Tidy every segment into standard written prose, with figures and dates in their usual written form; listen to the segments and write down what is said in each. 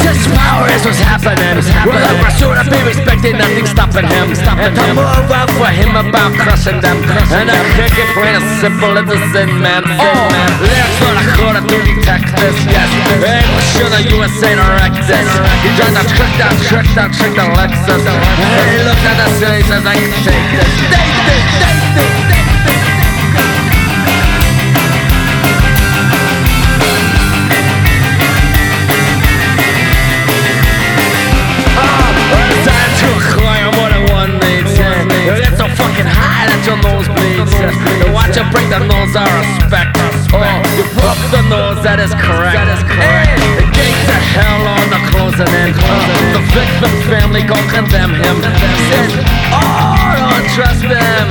His power is what's happening. Well, the pursuit of be respected, nothing stopping him. And to move out for him about crushing them. And I kick it plain as simple as a sin, man. Lyrics for the quarter to detect this, yes. Hey, we're sure the USA to wreck this. He tried to trick the Lexus. And he looked at the city, says I can take this. Get so fucking high that your nose bleeds. Watch you break the nose, I respect. You broke the nose, that is correct. Hey, the gates of hell on the closing in. The victim family gon' condemn him. Says, don't trust them.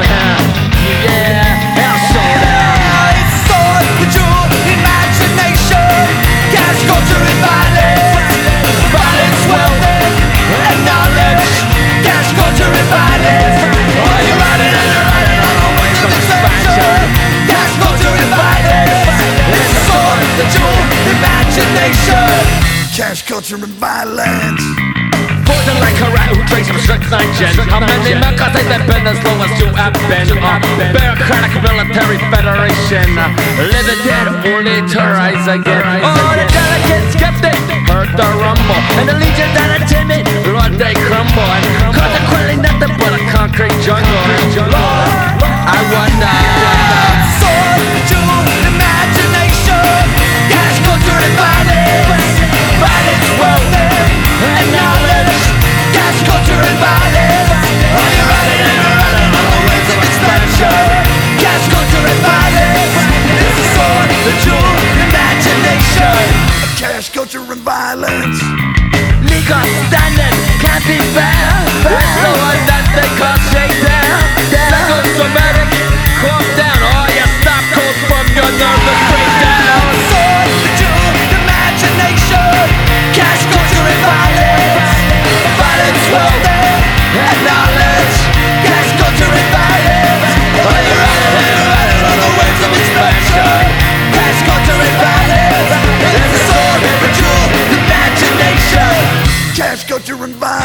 Yeah, hell show them. It's sword, control, imagination, gas, culture and violence. Violence, wealth, and knowledge. Gas, culture and violence. You're riding and you're riding on the waves of expansion. Gas, culture and violence. It's sword, control, imagination, cash, culture and violence. Poison like a rat who drinks from strychnine gin. How many Melkas they've been as long as you have been? Bureaucratic military federation. Living dead only to rise again. The delegates skeptic heard the rumble. And the legions that are timid, Lord, they crumble. And consequently nothing but a concrete jungle. Lord, I wonder. Sword, control, imagination, gas, culture and violence. Violence, wealth, and knowledge. Gas, culture and violence. You're riding and you're riding on the waves of expansion. Gas, culture and violence. It's a sword, control, imagination, cash, culture and violence. Legal standing can't be fair. It's the one that they call shakedown. Psychosomatic, calm down. All your stop codes from your nervous breakdown. Sword, control, imagination, cash, culture and violence. Violence, wealth, and knowledge. Cash, culture and violence. You're riding on the waves of expansion. Cash, culture and violence. It's a sword, control, imagination, cash, culture and violence.